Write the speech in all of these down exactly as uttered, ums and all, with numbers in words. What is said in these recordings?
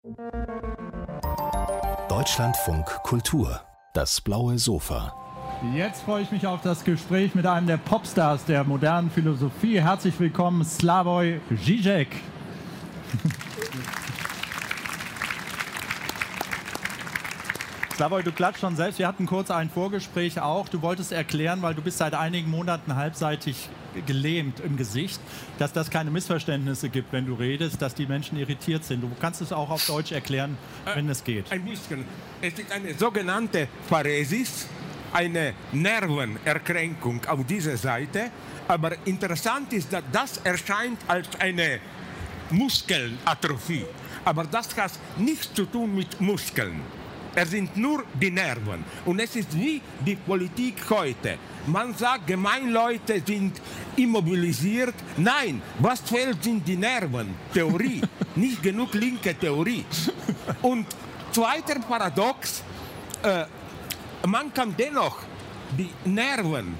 Deutschlandfunk Kultur, das blaue Sofa. Jetzt freue ich mich auf das Gespräch mit einem der Popstars der modernen Philosophie. Herzlich willkommen, Slavoj Žižek. Slavoj, du klatscht schon selbst. Wir hatten kurz ein Vorgespräch auch. Du wolltest erklären, weil du bist seit einigen Monaten halbseitig gelähmt im Gesicht, dass das keine Missverständnisse gibt, wenn du redest, dass die Menschen irritiert sind. Du kannst es auch auf Deutsch erklären, wenn äh, es geht. Ein bisschen. Es ist eine sogenannte Paräsis, eine Nervenerkrankung auf dieser Seite. Aber interessant ist, dass das erscheint als eine Muskelatrophie. Aber das hat nichts zu tun mit Muskeln. Es sind nur die Nerven. Und es ist wie die Politik heute. Man sagt, Gemeinleute sind immobilisiert. Nein, was fehlt, sind die Nerven. Theorie. Nicht genug linke Theorie. Und zweiter Paradox, äh, man kann dennoch die Nerven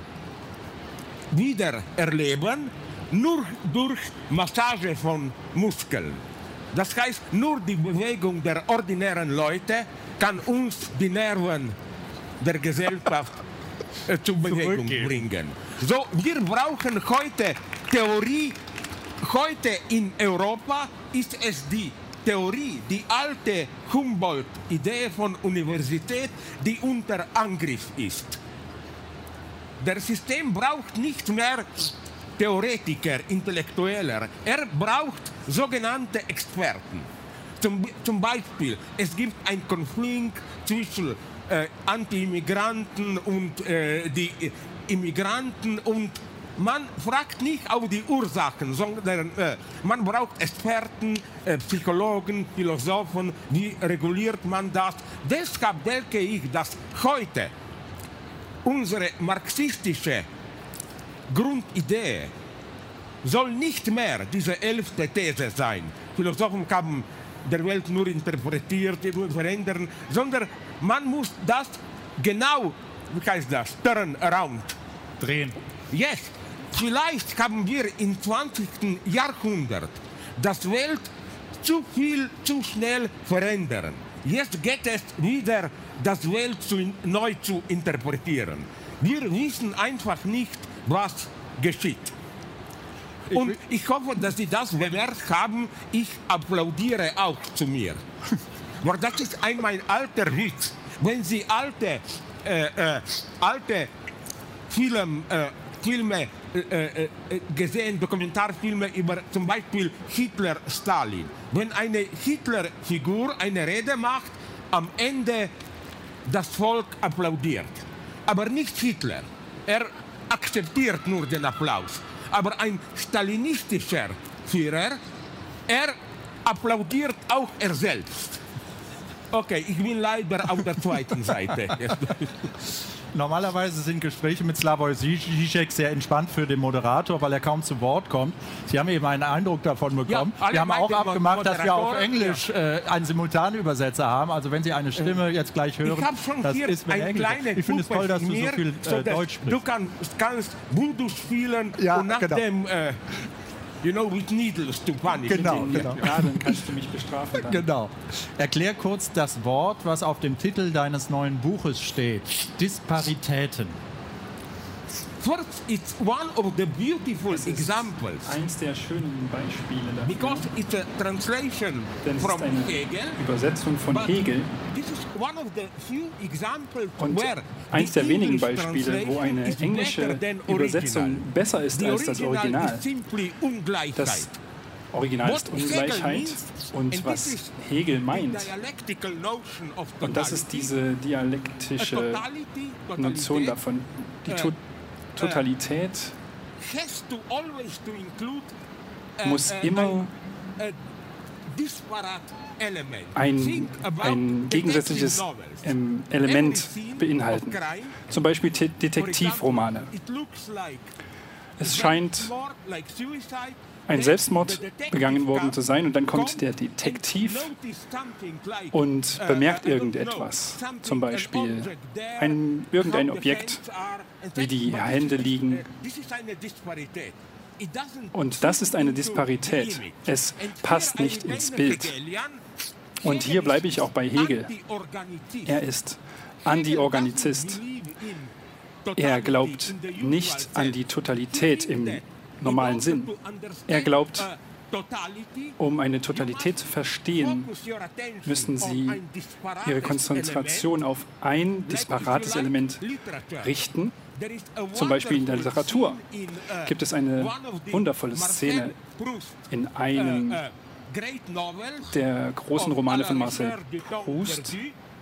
wieder erleben, nur durch Massage von Muskeln. Das heißt, nur die Bewegung der ordinären Leute kann uns die Nerven der Gesellschaft äh, zur Bewegung bringen. So, wir brauchen heute Theorie. Heute in Europa ist es die Theorie, die alte Humboldt-Idee von Universität, die unter Angriff ist. Das System braucht nicht mehr Theoretiker, Intellektueller. Er braucht sogenannte Experten. Zum, zum Beispiel, es gibt einen Konflikt zwischen äh, Anti-Immigranten und äh, die äh, Immigranten und man fragt nicht auf die Ursachen, sondern äh, man braucht Experten, äh, Psychologen, Philosophen, wie reguliert man das. Deshalb denke ich, dass heute unsere marxistische Grundidee soll nicht mehr diese elfte These sein. Philosophen haben der Welt nur interpretiert, nur verändern, sondern man muss das genau, wie heißt das, turn around. Drehen. Yes. Vielleicht haben wir im zwanzigsten Jahrhundert das Welt zu viel, zu schnell verändern. Jetzt geht es wieder, das Welt zu, neu zu interpretieren. Wir wissen einfach nicht, was geschieht. Und ich hoffe, dass Sie das bemerkt haben. Ich applaudiere auch zu mir. Aber das ist ein mein alter Witz. Wenn Sie alte, äh, äh, alte Film, äh, Filme äh, äh, gesehen, Dokumentarfilme über zum Beispiel Hitler, Stalin. Wenn eine Hitler-Figur eine Rede macht, am Ende das Volk applaudiert. Aber nicht Hitler. Er akzeptiert nur den Applaus. Aber ein stalinistischer Führer, er applaudiert auch er selbst. Okay, ich bin leider auf der zweiten Seite. Normalerweise sind Gespräche mit Slavoj Žižek sehr entspannt für den Moderator, weil er kaum zu Wort kommt. Sie haben eben einen Eindruck davon bekommen. Ja, wir haben auch abgemacht, dass wir auf Englisch äh, einen Simultanübersetzer haben. Also wenn Sie eine Stimme jetzt gleich hören, das ist mit Englisch. Ich finde es toll, dass du so viel äh, Deutsch sprichst. Du kannst, kannst Voodoo spielen ja, und nach genau. dem... Äh, You know, with needles to punish. Genau, genau. Ja, dann kannst du mich bestrafen. Dann. Genau. Erklär kurz das Wort, was auf dem Titel deines neuen Buches steht. Disparitäten. First, it's one of the beautiful examples. Eins der schönen Beispiele dafür. Because it's a translation Denn es from ist eine Hegel. Übersetzung von Hegel. This is one of the few examples Und where eins der the wenigen English Beispiele, wo eine is englische better than Übersetzung original. besser ist The als das Original. is simply Ungleichheit. Das Original ist Ungleichheit und was Hegel meint. Und das ist diese dialektische Notion davon. Die to Totalität muss immer ein, ein gegensätzliches ähm, Element beinhalten. Zum Beispiel Detektivromane. Es scheint ein Selbstmord begangen worden zu sein und dann kommt der Detektiv und bemerkt irgendetwas. Zum Beispiel ein, irgendein Objekt, wie die Hände liegen. Und das ist eine Disparität. Es passt nicht ins Bild. Und hier bleibe ich auch bei Hegel. Er ist Anti-Organizist. Er glaubt nicht an die Totalität im normalen Sinn. Er glaubt, um eine Totalität zu verstehen, müssen Sie Ihre Konzentration auf ein disparates Element richten. Zum Beispiel in der Literatur gibt es eine wundervolle Szene in einem der großen Romane von Marcel Proust,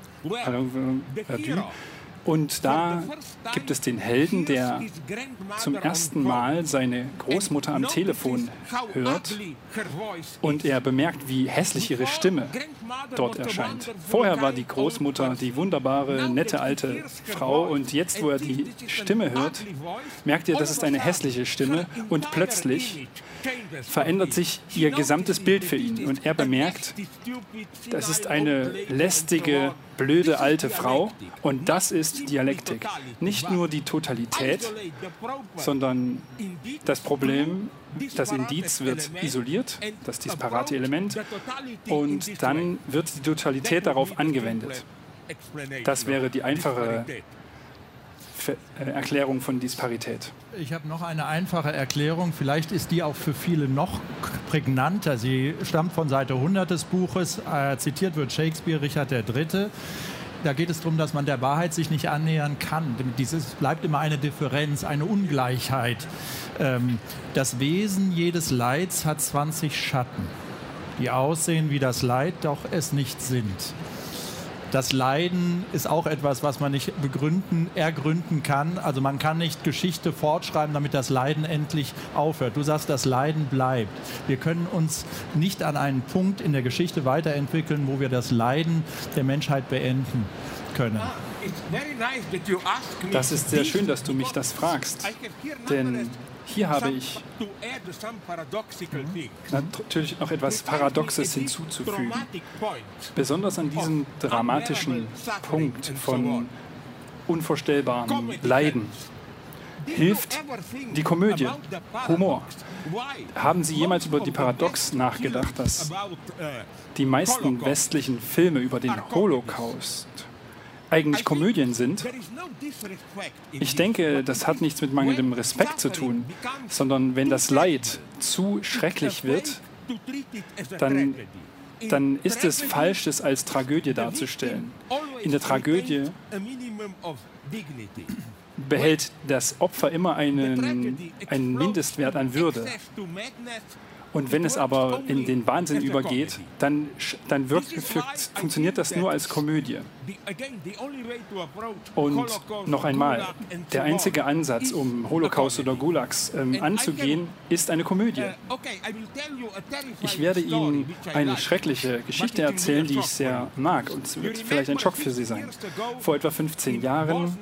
und da gibt es den Helden, der zum ersten Mal seine Großmutter am Telefon hört und er bemerkt, wie hässlich ihre Stimme dort erscheint. Vorher war die Großmutter die wunderbare, nette alte Frau und jetzt, wo er die Stimme hört, merkt er, das ist eine hässliche Stimme und plötzlich verändert sich ihr gesamtes Bild für ihn und er bemerkt, das ist eine lästige, blöde alte Frau und das ist Dialektik. Nicht nur die Totalität, sondern das Problem, das Indiz wird isoliert, das disparate Element, und dann wird die Totalität darauf angewendet. Das wäre die einfache Erklärung von Disparität. Ich habe noch eine einfache Erklärung, vielleicht ist die auch für viele noch prägnanter. Sie stammt von Seite hundert des Buches, äh, zitiert wird Shakespeare, Richard der Dritte. Da geht es darum, dass man der Wahrheit sich nicht annähern kann. Dieses bleibt immer eine Differenz, eine Ungleichheit. Ähm, das Wesen jedes Leids hat zwanzig Schatten, die aussehen wie das Leid, doch es nicht sind. Das Leiden ist auch etwas, was man nicht begründen, ergründen kann. Also man kann nicht Geschichte fortschreiben, damit das Leiden endlich aufhört. Du sagst, das Leiden bleibt. Wir können uns nicht an einen Punkt in der Geschichte weiterentwickeln, wo wir das Leiden der Menschheit beenden können. Das ist sehr schön, dass du mich das fragst, denn hier habe ich natürlich noch etwas Paradoxes hinzuzufügen. Besonders an diesem dramatischen Punkt von unvorstellbarem Leiden hilft die Komödie, Humor. Haben Sie jemals über die Paradox nachgedacht, dass die meisten westlichen Filme über den Holocaust eigentlich Komödien sind? Ich denke, das hat nichts mit mangelndem Respekt zu tun, sondern wenn das Leid zu schrecklich wird, dann, dann ist es falsch, es als Tragödie darzustellen. In der Tragödie behält das Opfer immer einen, einen Mindestwert an Würde. Und wenn es aber in den Wahnsinn übergeht, dann, dann wirkt, funktioniert das nur als Komödie. Und noch einmal, der einzige Ansatz, um Holocaust oder Gulags ähm, anzugehen, ist eine Komödie. Ich werde Ihnen eine schreckliche Geschichte erzählen, die ich sehr mag. Und es wird vielleicht ein Schock für Sie sein. Vor etwa fünfzehn Jahren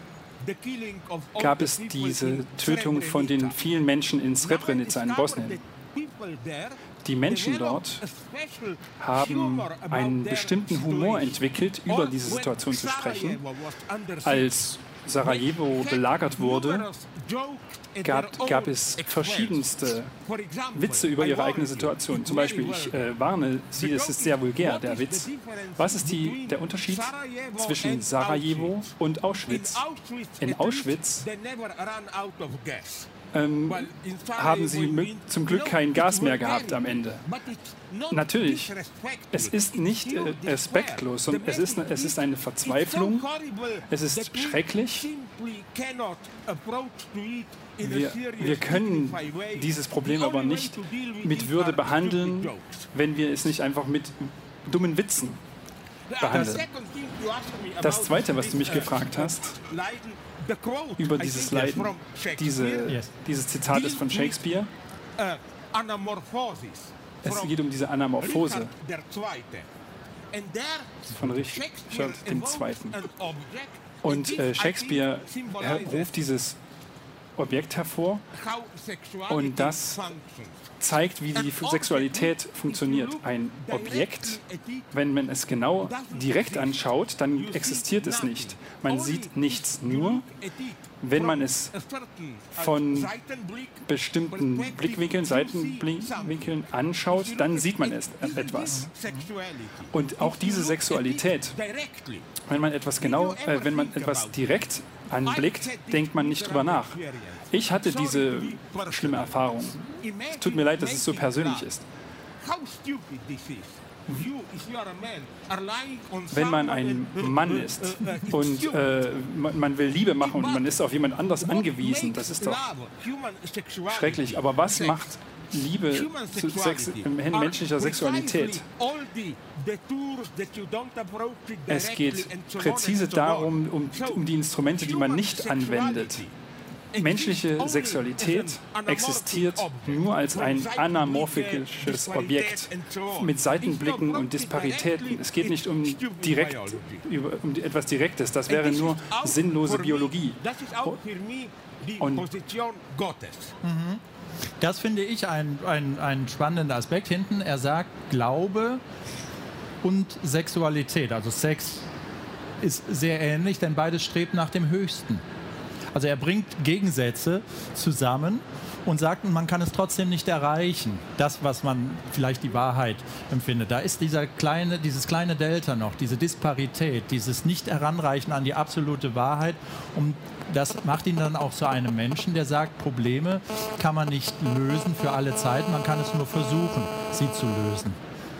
gab es diese Tötung von den vielen Menschen in Srebrenica in Bosnien. Die Menschen dort haben einen bestimmten Humor entwickelt, über diese Situation zu sprechen. Als Sarajevo belagert wurde, gab, gab es verschiedenste Witze über ihre eigene Situation. Zum Beispiel, ich äh, warne Sie, es ist sehr vulgär, der Witz. Was ist die, der Unterschied zwischen Sarajevo und Auschwitz? In Auschwitz Ähm, haben sie zum Glück kein Gas mehr gehabt am Ende. Natürlich, es ist nicht äh, respektlos, sondern es ist, es ist eine Verzweiflung, es ist schrecklich. Wir, wir können dieses Problem aber nicht mit Würde behandeln, wenn wir es nicht einfach mit dummen Witzen behandeln. Das Zweite, was du mich gefragt hast, über dieses Leiden. Diese, dieses Zitat ist von Shakespeare. Es geht um diese Anamorphose von Richard der Zweite. Und äh, Shakespeare ruft dieses Objekt hervor und das zeigt, wie die Sexualität funktioniert. Ein Objekt, wenn man es genau direkt anschaut, dann existiert es nicht. Man sieht nichts, nur wenn man es von bestimmten Blickwinkeln, Seitenblickwinkeln anschaut, dann sieht man es etwas. Und auch diese Sexualität, wenn man etwas genau, äh, wenn man etwas direkt anblickt, denkt man nicht drüber nach. Ich hatte diese schlimme Erfahrung. Es tut mir leid, dass es so persönlich ist. Wenn man ein Mann ist und äh, man will Liebe machen und man ist auf jemand anders angewiesen, das ist doch schrecklich. Aber was macht Liebe zu Sex, menschlicher Sexualität? Es geht präzise darum, um, um die Instrumente, die man nicht anwendet. Menschliche Sexualität existiert nur als ein anamorphisches Objekt mit Seitenblicken und Disparitäten. Es geht nicht um, direkt, um etwas Direktes, das wäre nur sinnlose Biologie. Und mhm. Das finde ich einen ein spannenden Aspekt hinten. Er sagt, Glaube und Sexualität, also Sex, ist sehr ähnlich, denn beides strebt nach dem Höchsten. Also er bringt Gegensätze zusammen und sagt, man kann es trotzdem nicht erreichen, das, was man vielleicht die Wahrheit empfindet. Da ist dieser kleine, dieses kleine Delta noch, diese Disparität, dieses Nicht-Heranreichen an die absolute Wahrheit. Und das macht ihn dann auch zu einem Menschen, der sagt, Probleme kann man nicht lösen für alle Zeiten, man kann es nur versuchen, sie zu lösen.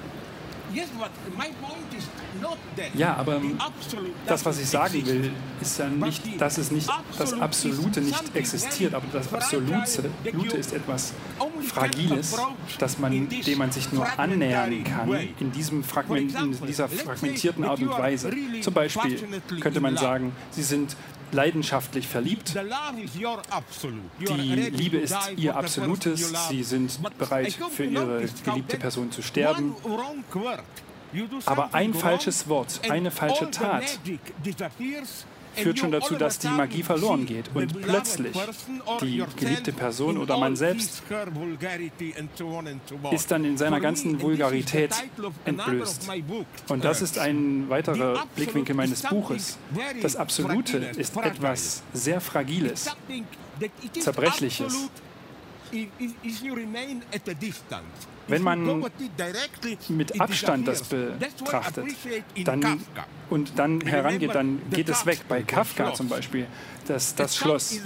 Ja, aber das, was ich sagen will, ist ja nicht, dass es nicht, das Absolute nicht existiert, aber das Absolute ist etwas Fragiles, dass man, dem man sich nur annähern kann in, diesem Fragment, in dieser fragmentierten Art und Weise. Zum Beispiel könnte man sagen, Sie sind leidenschaftlich verliebt. Die Liebe ist ihr Absolutes. Sie sind bereit, für ihre geliebte Person zu sterben. Aber ein falsches Wort, eine falsche Tat führt schon dazu, dass die Magie verloren geht und plötzlich die geliebte Person oder man selbst ist dann in seiner ganzen Vulgarität entblößt. Und das ist ein weiterer Blickwinkel meines Buches. Das Absolute ist etwas sehr Fragiles, Zerbrechliches. Wenn man mit Abstand das betrachtet dann, und dann herangeht, dann geht es weg. Bei Kafka zum Beispiel, das, das Schloss.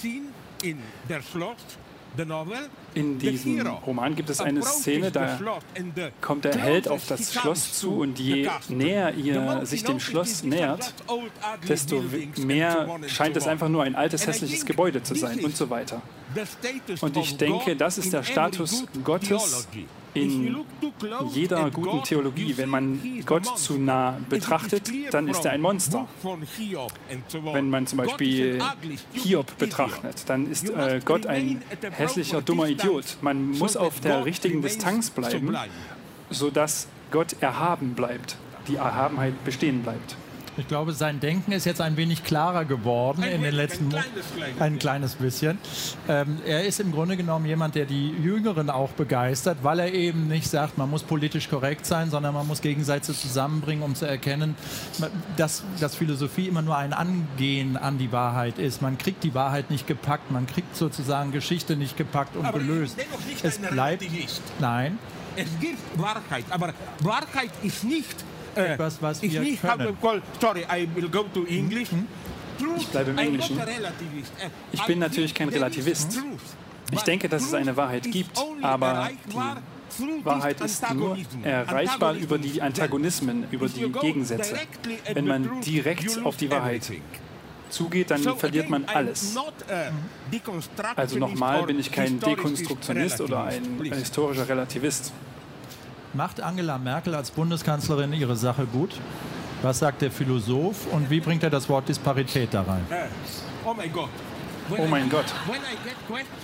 In diesem Roman gibt es eine Szene, da kommt der Held auf das Schloss zu und je näher er sich dem Schloss nähert, desto mehr scheint es einfach nur ein altes, hässliches Gebäude zu sein und so weiter. Und ich denke, das ist der Status Gottes in jeder guten Theologie. Wenn man Gott zu nah betrachtet, dann ist er ein Monster. Wenn man zum Beispiel Hiob betrachtet, dann ist äh, Gott ein hässlicher, dummer Idiot. Man muss auf der richtigen Distanz bleiben, sodass Gott erhaben bleibt, die Erhabenheit bestehen bleibt. Ich glaube, sein Denken ist jetzt ein wenig klarer geworden in den letzten Monaten. Ein kleines bisschen. Ähm, er ist im Grunde genommen jemand, der die Jüngeren auch begeistert, weil er eben nicht sagt, man muss politisch korrekt sein, sondern man muss Gegensätze zusammenbringen, um zu erkennen, dass, dass Philosophie immer nur ein Angehen an die Wahrheit ist. Man kriegt die Wahrheit nicht gepackt, man kriegt sozusagen Geschichte nicht gepackt und aber gelöst. Es bleibt. Nein. Es gibt Wahrheit, aber Wahrheit ist nicht etwas, was wir nicht können. Call, sorry, I will go to English. Mhm. Ich bleibe im Englischen. Ich bin natürlich kein Relativist. Ich denke, dass es eine Wahrheit gibt, aber die Wahrheit ist nur erreichbar über die Antagonismen, über die Gegensätze. Wenn man direkt auf die Wahrheit zugeht, dann verliert man alles. Also nochmal, bin ich kein Dekonstruktionist oder ein historischer Relativist. Macht Angela Merkel als Bundeskanzlerin ihre Sache gut? Was sagt der Philosoph und wie bringt er das Wort Disparität da rein? Oh mein Gott. Oh mein Gott.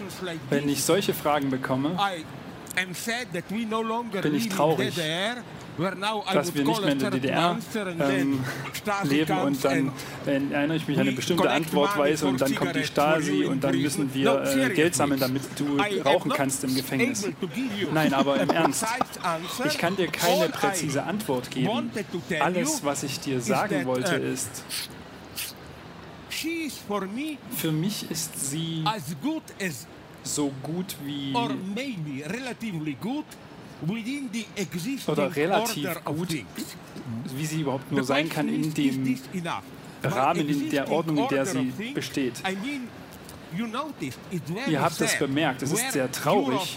Wenn ich solche Fragen bekomme, bin ich traurig, dass wir nicht mehr in der D D R ähm, leben und dann äh, erinnere ich mich an eine bestimmte Antwortweise und dann kommt die Stasi und dann müssen wir äh, Geld sammeln, damit du rauchen kannst im Gefängnis. Nein, aber im Ernst, ich kann dir keine präzise Antwort geben. Alles, was ich dir sagen wollte, ist, für mich ist sie so gut wie oder relativ gut, wie sie überhaupt nur sein kann in dem Rahmen, in der Ordnung, in der sie besteht. Ihr habt es bemerkt, es ist sehr traurig,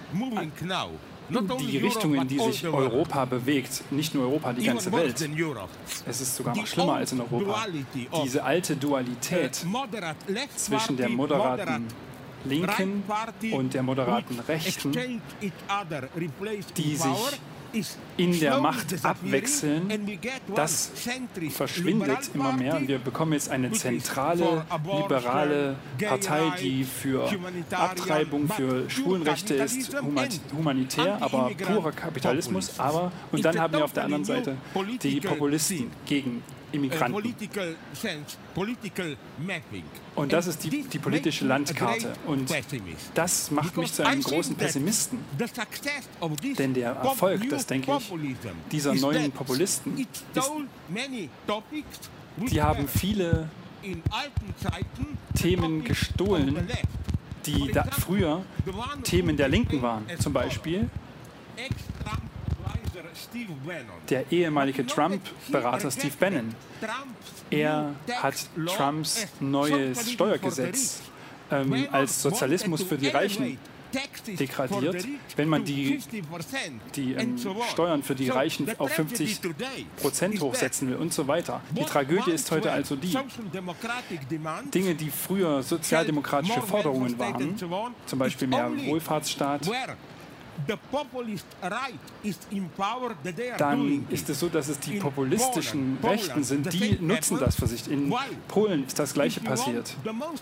die Richtung, in die sich Europa bewegt, nicht nur Europa, die ganze Welt. Es ist sogar noch schlimmer als in Europa. Diese alte Dualität zwischen der moderaten Linken und der moderaten Rechten, die sich in der Macht abwechseln, das verschwindet immer mehr. Und wir bekommen jetzt eine zentrale, liberale Partei, die für Abtreibung, für Schwulenrechte ist, humanitär, aber purer Kapitalismus. Aber, und dann haben wir auf der anderen Seite die Populisten gegen Immigranten. Und das ist die, die politische Landkarte. Und das macht mich zu einem großen Pessimisten. Denn der Erfolg, das denke ich, dieser neuen Populisten ist, die haben viele Themen gestohlen, die da früher Themen der Linken waren. Zum Beispiel der ehemalige Trump-Berater Steve Bannon. Er hat Trumps neues Steuergesetz ähm, als Sozialismus für die Reichen degradiert. Wenn man die, die ähm, Steuern für die Reichen auf fünfzig Prozent hochsetzen will und so weiter. Die Tragödie ist heute also die, Dinge, die früher sozialdemokratische Forderungen waren, zum Beispiel mehr Wohlfahrtsstaat, dann ist es so, dass es die populistischen Rechten sind, die nutzen das für sich. In Polen ist das Gleiche passiert.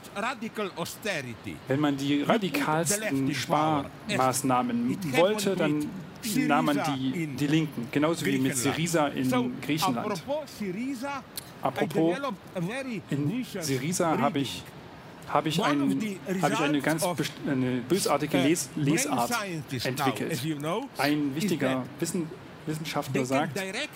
Wenn man die radikalsten Sparmaßnahmen wollte, dann nahm man die, die Linken, genauso wie mit Syriza in Griechenland. Apropos, in Syriza habe ich habe ich, ein, habe ich eine ganz eine bösartige Les Lesart entwickelt. Ein wichtiger Wissen, Wissenschaftler sagt,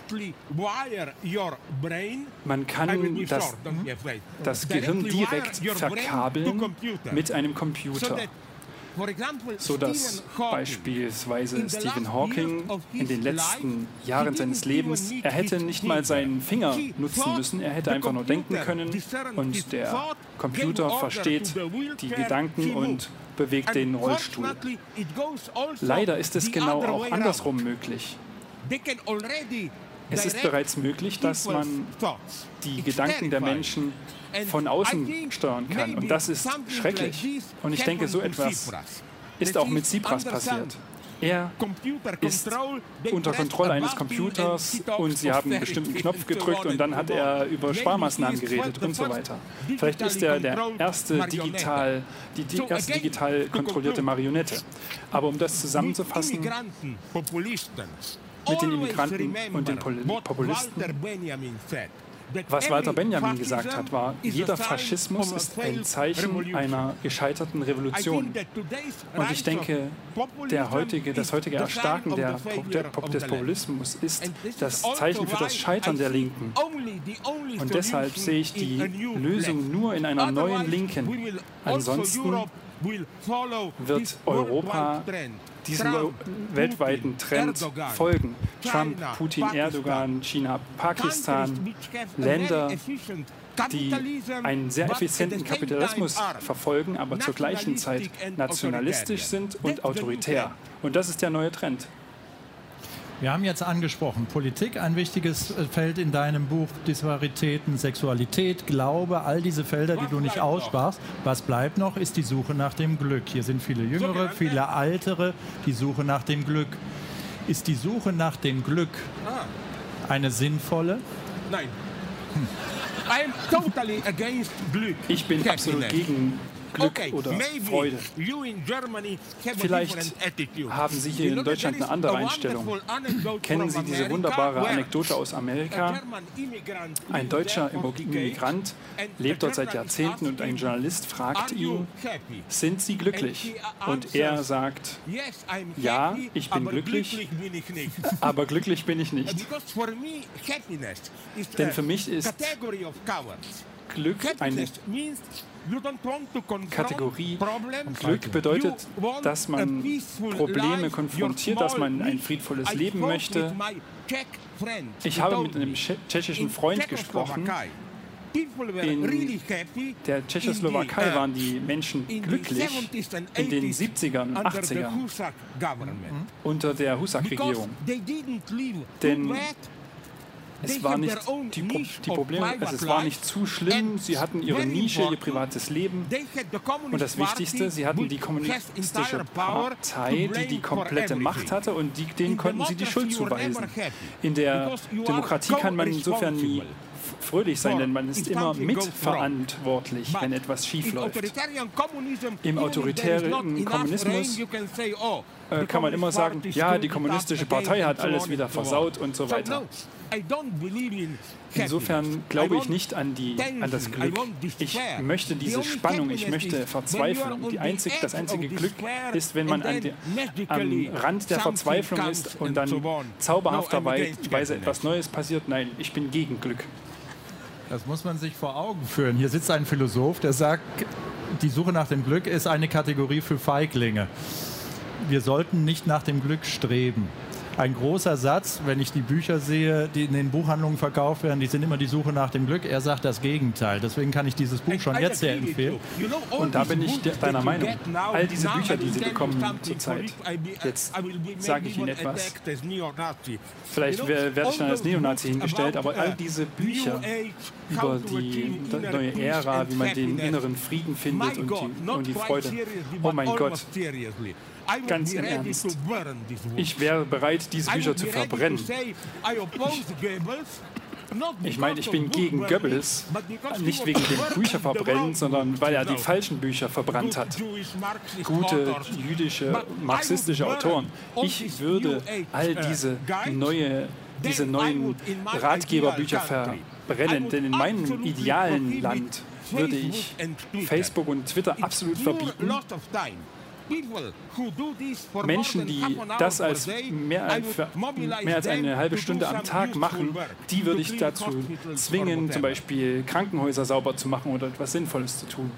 man kann das, das Gehirn direkt verkabeln mit einem Computer, sodass beispielsweise Stephen Hawking in den letzten Jahren seines Lebens, er hätte nicht mal seinen Finger nutzen müssen, er hätte einfach nur denken können und der Computer versteht die Gedanken und bewegt den Rollstuhl. Leider ist es genau auch andersrum möglich. Es ist bereits möglich, dass man die Gedanken der Menschen von außen steuern kann. Und das ist schrecklich. Und ich denke, so etwas ist auch mit Tsipras passiert. Er ist unter Kontrolle eines Computers und sie haben einen bestimmten Knopf gedrückt und dann hat er über Sparmaßnahmen geredet und so weiter. Vielleicht ist er der erste digital, die, die erste digital kontrollierte Marionette. Aber um das zusammenzufassen, mit den Immigranten und den Populisten, was Walter Benjamin gesagt hat, war, jeder Faschismus ist ein Zeichen einer gescheiterten Revolution. Und ich denke, der heutige, das heutige Erstarken der, der, des Populismus ist das Zeichen für das Scheitern der Linken. Und deshalb sehe ich die Lösung nur in einer neuen Linken. Ansonsten wird Europa diesem weltweiten Trend folgen. Trump, Putin, Erdogan, China, Pakistan, Länder, die einen sehr effizienten Kapitalismus verfolgen, aber zur gleichen Zeit nationalistisch sind und autoritär. Und das ist der neue Trend. Wir haben jetzt angesprochen, Politik, ein wichtiges Feld in deinem Buch, Disparitäten, Sexualität, Glaube, all diese Felder, die du nicht aussprachst. Was bleibt noch, ist die Suche nach dem Glück. Hier sind viele Jüngere, viele Ältere, die Suche nach dem Glück. Ist die Suche nach dem Glück eine sinnvolle? Nein. I'm totally against Glück. Ich bin absolut gegen Glück oder Freude. Vielleicht haben Sie hier in Deutschland eine andere Einstellung. Kennen Sie diese wunderbare Anekdote aus Amerika? Ein deutscher Immigrant lebt dort seit Jahrzehnten und ein Journalist fragt ihn, sind Sie glücklich? Und er sagt, ja, ich bin glücklich, aber glücklich bin ich nicht. Denn für mich ist Glück eine Kategorie. Glück bedeutet, dass man Probleme konfrontiert, dass man ein friedvolles Leben möchte. Ich habe mit einem tschechischen Freund gesprochen. In der Tschechoslowakei waren die Menschen glücklich in den siebzigern und achtzigern unter der Husak-Regierung. Denn es war nicht die, die Probleme, also es war nicht zu schlimm, sie hatten ihre Nische, ihr privates Leben und das Wichtigste, sie hatten die kommunistische Partei, die die komplette Macht hatte und die, denen konnten sie die Schuld zuweisen. In der Demokratie kann man insofern nie fröhlich sein, denn man ist immer mitverantwortlich, wenn etwas schief läuft. Im autoritären Kommunismus äh, kann man immer sagen, ja, die kommunistische Partei hat alles wieder versaut und so weiter. Insofern glaube ich nicht an, die, an das Glück. Ich möchte diese Spannung, ich möchte Verzweiflung. Die einzig, das einzige Glück ist, wenn man an der, am Rand der Verzweiflung ist und dann zauberhafterweise etwas Neues passiert. Nein, ich bin gegen Glück. Das muss man sich vor Augen führen. Hier sitzt ein Philosoph, der sagt, die Suche nach dem Glück ist eine Kategorie für Feiglinge. Wir sollten nicht nach dem Glück streben. Ein großer Satz, wenn ich die Bücher sehe, die in den Buchhandlungen verkauft werden, die sind immer die Suche nach dem Glück. Er sagt das Gegenteil. Deswegen kann ich dieses Buch schon jetzt sehr empfehlen. Und da bin ich deiner Meinung. All diese Bücher, die Sie bekommen zurzeit, jetzt sage ich Ihnen etwas, vielleicht werde ich dann als Neonazi hingestellt, aber all diese Bücher über die neue Ära, wie man den inneren Frieden findet und die, und die Freude. Oh mein Gott. Ganz im Ernst. Ich wäre bereit, diese Bücher zu verbrennen. Ich, ich meine, ich bin gegen Goebbels, nicht wegen dem Bücherverbrennen, sondern weil er die falschen Bücher verbrannt hat. Gute jüdische, marxistische Autoren. Ich würde all diese, neue, diese neuen Ratgeberbücher verbrennen, denn in meinem idealen Land würde ich Facebook und Twitter absolut verbieten. Menschen, die das als mehr, als mehr als eine halbe Stunde am Tag machen, die würde ich dazu zwingen, zum Beispiel Krankenhäuser sauber zu machen oder etwas Sinnvolles zu tun.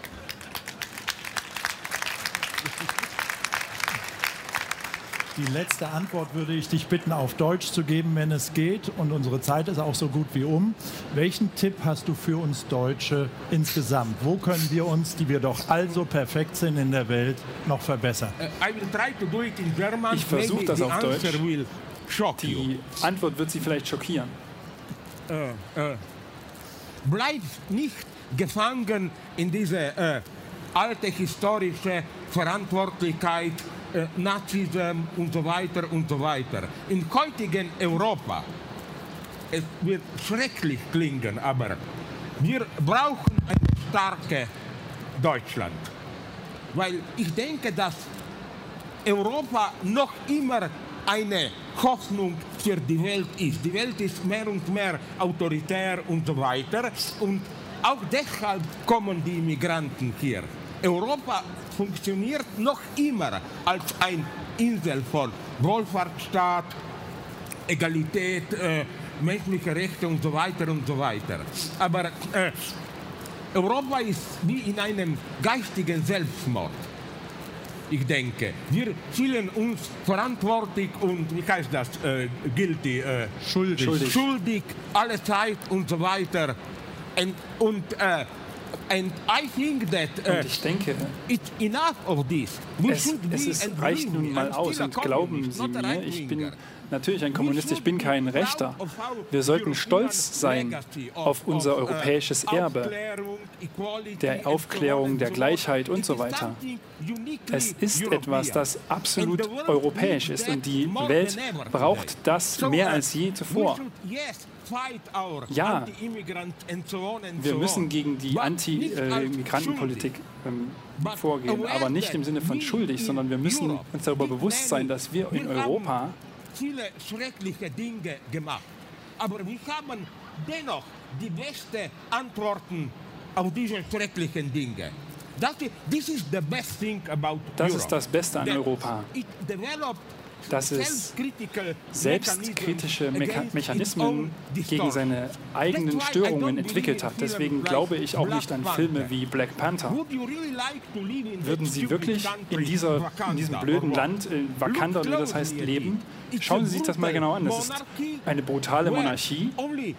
Die letzte Antwort würde ich dich bitten, auf Deutsch zu geben, wenn es geht. Und unsere Zeit ist auch so gut wie um. Welchen Tipp hast du für uns Deutsche insgesamt? Wo können wir uns, die wir doch also perfekt sind in der Welt, noch verbessern? Ich versuche das auf Deutsch. Die Antwort wird Sie vielleicht schockieren. Uh, uh, bleib nicht gefangen in diese uh, alte historische Verantwortlichkeit, äh, Nazism und so weiter und so weiter. Im heutigen Europa, es wird schrecklich klingen, aber wir brauchen ein starkes Deutschland. Weil ich denke, dass Europa noch immer eine Hoffnung für die Welt ist. Die Welt ist mehr und mehr autoritär und so weiter. Und auch deshalb kommen die Immigranten hier. Europa funktioniert noch immer als eine Insel von Wohlfahrtsstaat, Egalität, äh, menschliche Rechte und so weiter und so weiter. Aber äh, Europa ist wie in einem geistigen Selbstmord. Ich denke, wir fühlen uns verantwortlich und, wie heißt das, äh, guilty, äh, schuldig. schuldig, schuldig, alle Zeit und so weiter. Und, und äh, And I think that, uh, und ich denke, it's enough of this. es, es ist, reicht nun mal aus. Und glauben Sie mir, ich bin natürlich ein Kommunist, ich bin kein Rechter. Wir sollten stolz sein auf unser europäisches Erbe, der Aufklärung, der Gleichheit und so weiter. Es ist etwas, das absolut europäisch ist und die Welt braucht das mehr als je zuvor. Ja, wir müssen gegen die Anti Anti-Migrantenpolitik ähm, vorgehen, aber nicht im Sinne von schuldig, sondern wir müssen uns darüber bewusst sein, dass wir in Europa viele schreckliche Dinge gemacht, aber wir haben dennoch die besten Antworten auf diese schrecklichen Dinge. Das ist das Beste an Europa, dass es selbstkritische Mecha Mechanismen gegen seine eigenen Störungen entwickelt hat. Deswegen glaube ich auch nicht an Filme wie Black Panther. Würden Sie wirklich in, dieser, in diesem blöden Land, in Wakanda, wie das heißt, leben? Schauen Sie sich das mal genau an. Das ist eine brutale Monarchie,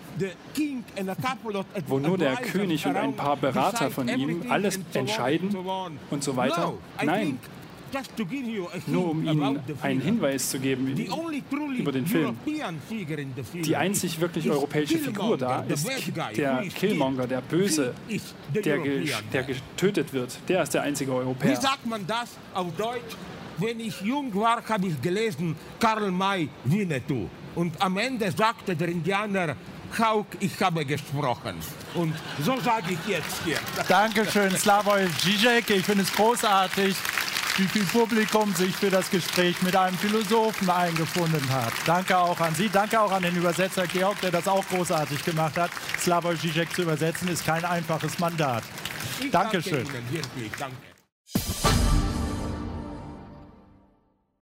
wo nur der König und ein paar Berater von ihm alles entscheiden und so weiter. Nein. Nur um Ihnen einen Hinweis zu geben über den Film. Die einzig wirklich europäische Figur da ist der Killmonger, der Böse, der, ge der getötet wird. Der ist der einzige Europäer. Wie sagt man das auf Deutsch? Wenn ich jung war, habe ich gelesen, Karl May, Winnetou. Und am Ende sagte der Indianer, Hauk, ich habe gesprochen. Und so sage ich jetzt hier. Dankeschön, Slavoj Žižek. Ich finde es großartig, wie viel Publikum sich für das Gespräch mit einem Philosophen eingefunden hat. Danke auch an Sie, danke auch an den Übersetzer Georg, der das auch großartig gemacht hat. Slavoj Žižek zu übersetzen ist kein einfaches Mandat. Dankeschön. Ich danke Ihnen wirklich. Danke.